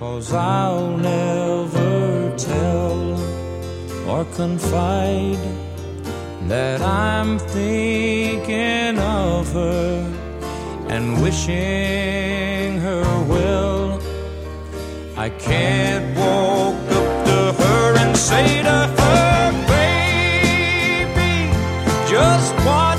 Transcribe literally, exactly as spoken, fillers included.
'cause I'll never tell or confide that I'm thinking of her and wishing her well. I can't walk up to her and say to her, baby, just what